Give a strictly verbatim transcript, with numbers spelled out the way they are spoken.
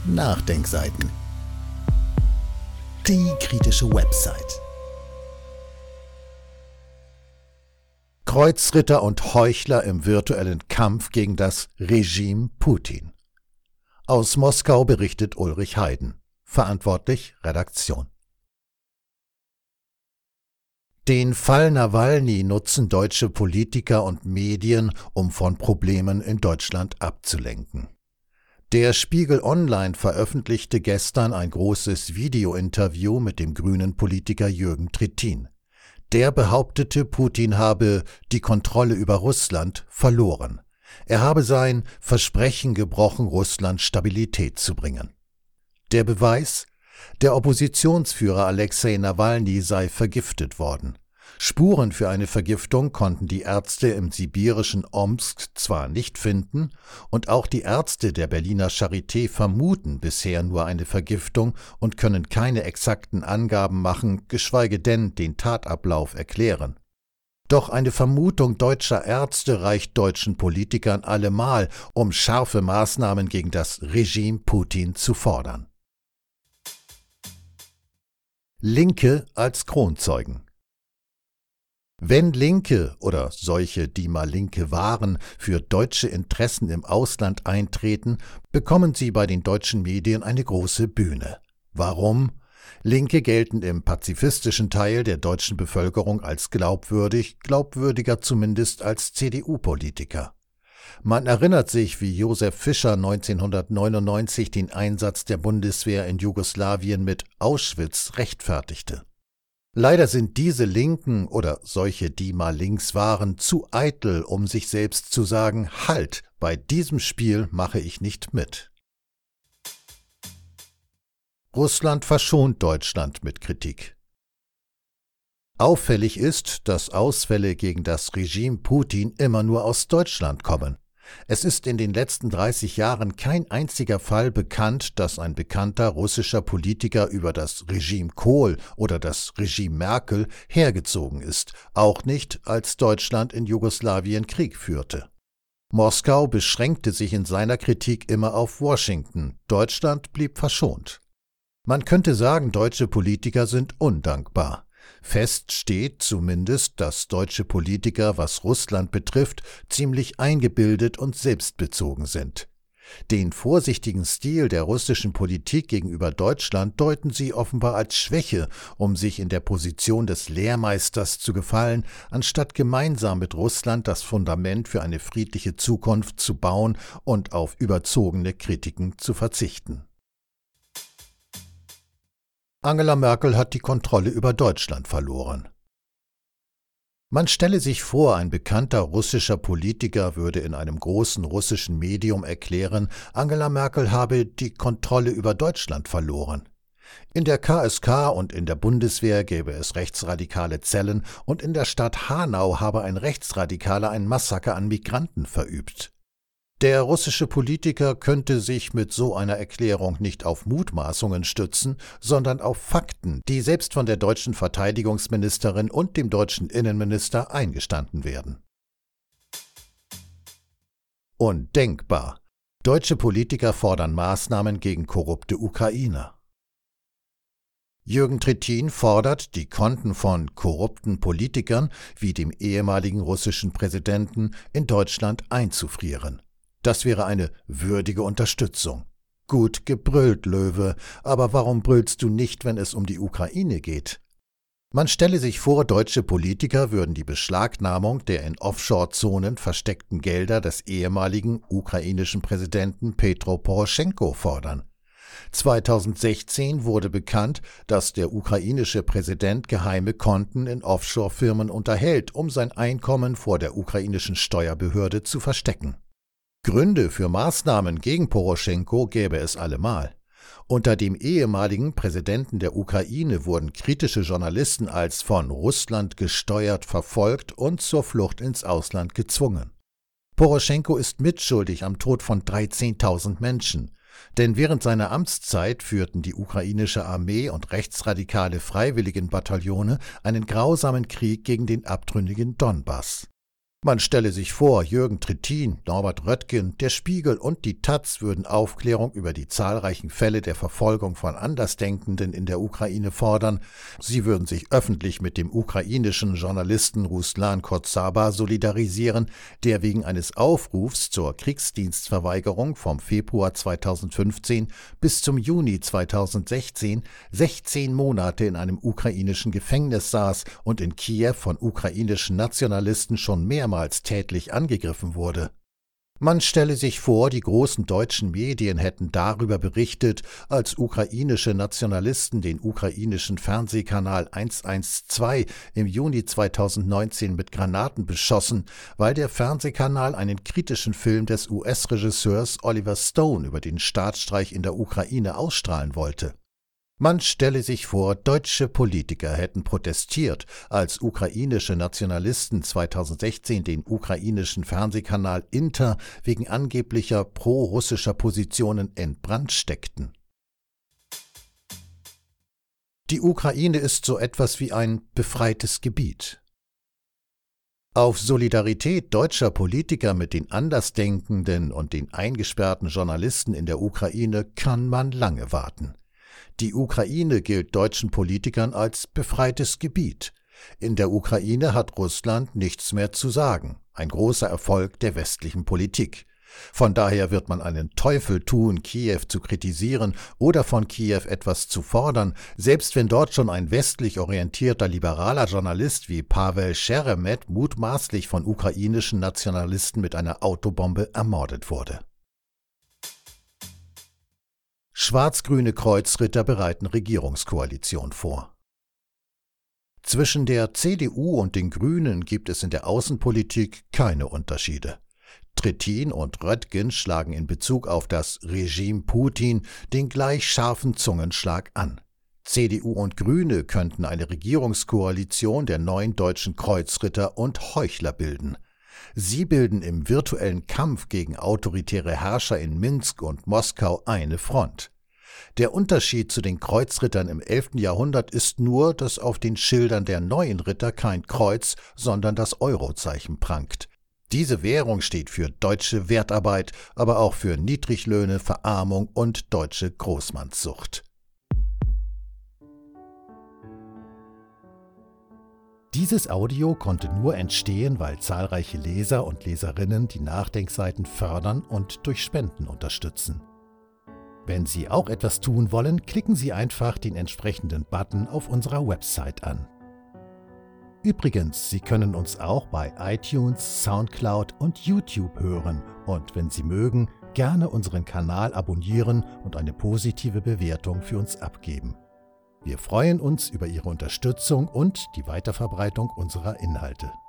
Nachdenkseiten. Die kritische Website. Kreuzritter und Heuchler im virtuellen Kampf gegen das Regime Putin. Aus Moskau berichtet Ulrich Heiden. Verantwortlich Redaktion. Den Fall Nawalny nutzen deutsche Politiker und Medien, um von Problemen in Deutschland abzulenken. Der Spiegel Online veröffentlichte gestern ein großes Videointerview mit dem grünen Politiker Jürgen Trittin. Der behauptete, Putin habe die Kontrolle über Russland verloren. Er habe sein Versprechen gebrochen, Russland Stabilität zu bringen. Der Beweis? Der Oppositionsführer Alexei Nawalny sei vergiftet worden. Spuren für eine Vergiftung konnten die Ärzte im sibirischen Omsk zwar nicht finden, und auch die Ärzte der Berliner Charité vermuten bisher nur eine Vergiftung und können keine exakten Angaben machen, geschweige denn den Tatablauf erklären. Doch eine Vermutung deutscher Ärzte reicht deutschen Politikern allemal, um scharfe Maßnahmen gegen das Regime Putin zu fordern. Linke als Kronzeugen. Wenn Linke oder solche, die mal Linke waren, für deutsche Interessen im Ausland eintreten, bekommen sie bei den deutschen Medien eine große Bühne. Warum? Linke gelten im pazifistischen Teil der deutschen Bevölkerung als glaubwürdig, glaubwürdiger zumindest als C D U-Politiker. Man erinnert sich, wie Josef Fischer neunzehnhundertneunundneunzig den Einsatz der Bundeswehr in Jugoslawien mit Auschwitz rechtfertigte. Leider sind diese Linken oder solche, die mal links waren, zu eitel, um sich selbst zu sagen, halt, bei diesem Spiel mache ich nicht mit. Russland verschont Deutschland mit Kritik. Auffällig ist, dass Ausfälle gegen das Regime Putin immer nur aus Deutschland kommen. Es ist in den letzten dreißig Jahren kein einziger Fall bekannt, dass ein bekannter russischer Politiker über das Regime Kohl oder das Regime Merkel hergezogen ist, auch nicht, als Deutschland in Jugoslawien Krieg führte. Moskau beschränkte sich in seiner Kritik immer auf Washington, Deutschland blieb verschont. Man könnte sagen, deutsche Politiker sind undankbar. Fest steht zumindest, dass deutsche Politiker, was Russland betrifft, ziemlich eingebildet und selbstbezogen sind. Den vorsichtigen Stil der russischen Politik gegenüber Deutschland deuten sie offenbar als Schwäche, um sich in der Position des Lehrmeisters zu gefallen, anstatt gemeinsam mit Russland das Fundament für eine friedliche Zukunft zu bauen und auf überzogene Kritiken zu verzichten. Angela Merkel hat die Kontrolle über Deutschland verloren. Man stelle sich vor, ein bekannter russischer Politiker würde in einem großen russischen Medium erklären, Angela Merkel habe die Kontrolle über Deutschland verloren. In der K S K und in der Bundeswehr gäbe es rechtsradikale Zellen und in der Stadt Hanau habe ein Rechtsradikaler ein Massaker an Migranten verübt. Der russische Politiker könnte sich mit so einer Erklärung nicht auf Mutmaßungen stützen, sondern auf Fakten, die selbst von der deutschen Verteidigungsministerin und dem deutschen Innenminister eingestanden werden. Undenkbar. Deutsche Politiker fordern Maßnahmen gegen korrupte Ukrainer. Jürgen Trittin fordert, die Konten von korrupten Politikern, wie dem ehemaligen russischen Präsidenten, in Deutschland einzufrieren. Das wäre eine würdige Unterstützung. Gut gebrüllt, Löwe, aber warum brüllst du nicht, wenn es um die Ukraine geht? Man stelle sich vor, deutsche Politiker würden die Beschlagnahmung der in Offshore-Zonen versteckten Gelder des ehemaligen ukrainischen Präsidenten Petro Poroschenko fordern. zweitausendsechzehn wurde bekannt, dass der ukrainische Präsident geheime Konten in Offshore-Firmen unterhält, um sein Einkommen vor der ukrainischen Steuerbehörde zu verstecken. Gründe für Maßnahmen gegen Poroschenko gäbe es allemal. Unter dem ehemaligen Präsidenten der Ukraine wurden kritische Journalisten als von Russland gesteuert verfolgt und zur Flucht ins Ausland gezwungen. Poroschenko ist mitschuldig am Tod von dreizehntausend Menschen, denn während seiner Amtszeit führten die ukrainische Armee und rechtsradikale Freiwilligenbataillone einen grausamen Krieg gegen den abtrünnigen Donbass. Man stelle sich vor, Jürgen Trittin, Norbert Röttgen, der Spiegel und die taz würden Aufklärung über die zahlreichen Fälle der Verfolgung von Andersdenkenden in der Ukraine fordern. Sie würden sich öffentlich mit dem ukrainischen Journalisten Ruslan Kotzaba solidarisieren, der wegen eines Aufrufs zur Kriegsdienstverweigerung vom Februar zweitausendfünfzehn bis zum Juni zweitausendsechzehn sechzehn Monate in einem ukrainischen Gefängnis saß und in Kiew von ukrainischen Nationalisten schon mehrmals tätlich angegriffen wurde. Man stelle sich vor, die großen deutschen Medien hätten darüber berichtet, als ukrainische Nationalisten den ukrainischen Fernsehkanal hundertzwölf im Juni zweitausendneunzehn mit Granaten beschossen, weil der Fernsehkanal einen kritischen Film des U S-Regisseurs Oliver Stone über den Staatsstreich in der Ukraine ausstrahlen wollte. Man stelle sich vor, deutsche Politiker hätten protestiert, als ukrainische Nationalisten zweitausendsechzehn den ukrainischen Fernsehkanal Inter wegen angeblicher pro-russischer Positionen in Brand steckten. Die Ukraine ist so etwas wie ein befreites Gebiet. Auf Solidarität deutscher Politiker mit den Andersdenkenden und den eingesperrten Journalisten in der Ukraine kann man lange warten. Die Ukraine gilt deutschen Politikern als befreites Gebiet. In der Ukraine hat Russland nichts mehr zu sagen. Ein großer Erfolg der westlichen Politik. Von daher wird man einen Teufel tun, Kiew zu kritisieren oder von Kiew etwas zu fordern, selbst wenn dort schon ein westlich orientierter liberaler Journalist wie Pavel Scheremet mutmaßlich von ukrainischen Nationalisten mit einer Autobombe ermordet wurde. Schwarz-grüne Kreuzritter bereiten Regierungskoalition vor. Zwischen der C D U und den Grünen gibt es in der Außenpolitik keine Unterschiede. Trittin und Röttgen schlagen in Bezug auf das Regime Putin den gleich scharfen Zungenschlag an. C D U und Grüne könnten eine Regierungskoalition der neuen deutschen Kreuzritter und Heuchler bilden. Sie bilden im virtuellen Kampf gegen autoritäre Herrscher in Minsk und Moskau eine Front. Der Unterschied zu den Kreuzrittern im elften Jahrhundert ist nur, dass auf den Schildern der neuen Ritter kein Kreuz, sondern das Eurozeichen prangt. Diese Währung steht für deutsche Wertarbeit, aber auch für Niedriglöhne, Verarmung und deutsche Großmannssucht. Dieses Audio konnte nur entstehen, weil zahlreiche Leser und Leserinnen die Nachdenkseiten fördern und durch Spenden unterstützen. Wenn Sie auch etwas tun wollen, klicken Sie einfach den entsprechenden Button auf unserer Website an. Übrigens, Sie können uns auch bei iTunes, Soundcloud und YouTube hören und wenn Sie mögen, gerne unseren Kanal abonnieren und eine positive Bewertung für uns abgeben. Wir freuen uns über Ihre Unterstützung und die Weiterverbreitung unserer Inhalte.